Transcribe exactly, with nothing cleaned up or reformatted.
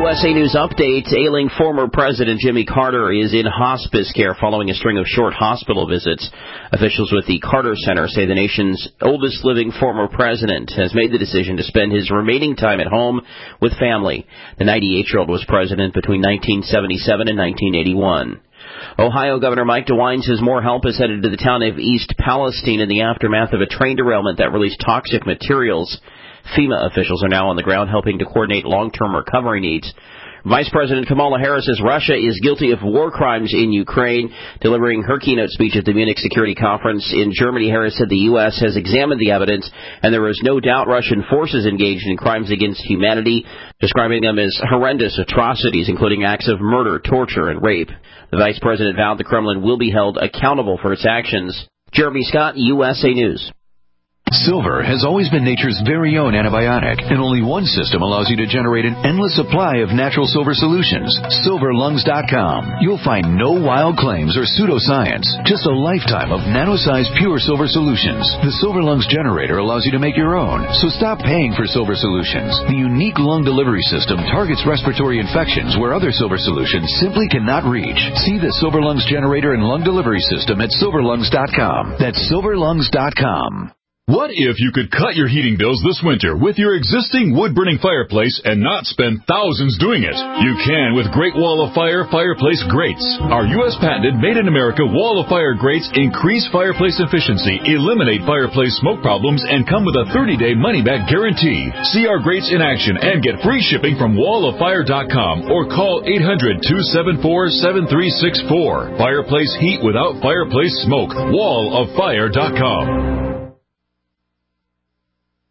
S A News update. Ailing former President Jimmy Carter is in hospice care following a string of short hospital visits. Officials with the Carter Center say the nation's oldest living former president has made the decision to spend his remaining time at home with family. The ninety-eight-year-old was president between nineteen seventy-seven and nineteen eighty-one. Ohio Governor Mike DeWine says more help is headed to the town of East Palestine in the aftermath of a train derailment that released toxic materials. FEMA officials are now on the ground helping to coordinate long-term recovery needs. Vice President Kamala Harris says Russia is guilty of war crimes in Ukraine. Delivering her keynote speech at the Munich Security Conference in Germany, Harris said the U S has examined the evidence, and there is no doubt Russian forces engaged in crimes against humanity, describing them as horrendous atrocities, including acts of murder, torture, and rape. The Vice President vowed the Kremlin will be held accountable for its actions. Jeremy Scott, U S A News. Silver has always been nature's very own antibiotic, and only one system allows you to generate an endless supply of natural silver solutions. silver lungs dot com. You'll find no wild claims or pseudoscience, just a lifetime of nano-sized pure silver solutions. The Silver Lungs generator allows you to make your own, so stop paying for silver solutions. The unique lung delivery system targets respiratory infections where other silver solutions simply cannot reach. See the Silver Lungs generator and lung delivery system at silver lungs dot com. That's silver lungs dot com. What if you could cut your heating bills this winter with your existing wood-burning fireplace and not spend thousands doing it? You can with Great Wall of Fire fireplace grates. Our U S patented made-in-America Wall of Fire grates increase fireplace efficiency, eliminate fireplace smoke problems, and come with a thirty-day money-back guarantee. See our grates in action and get free shipping from wall of fire dot com or call eight hundred, two seven four, seven three six four. Fireplace heat without fireplace smoke. wall of fire dot com.